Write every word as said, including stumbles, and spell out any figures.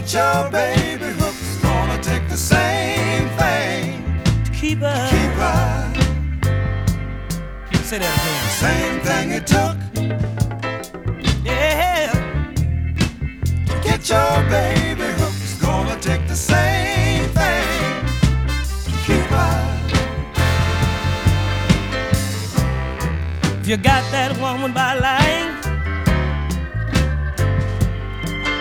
get your baby hooked. It's gonna take the same thing to keep her. Keep her. Say that again. The same thing it took. Yeah. To get your baby hooked. It's gonna take the same thing to keep her. If you got that woman by line,